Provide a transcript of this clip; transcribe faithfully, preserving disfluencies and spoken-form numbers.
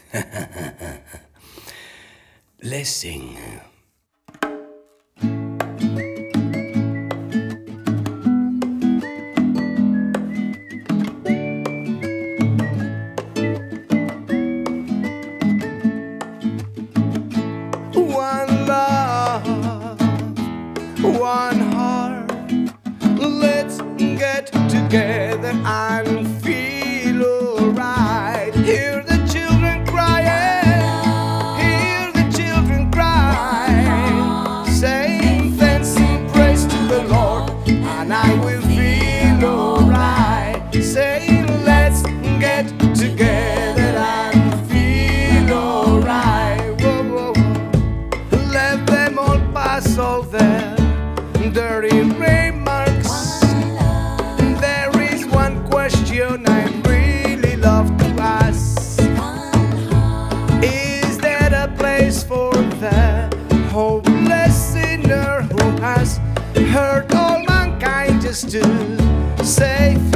Let's sing. One love, one heart. Let's get together and feel alright. Hear the children crying, hear the children cry, saying thanks and praise to the Lord, and I will feel alright. Saying let's get together and feel alright. Whoa, whoa, whoa. Let them all pass all their dirty remarks. There is one question I really love to ask. Is there a place for the hopeless sinner who has hurt all mankind just to say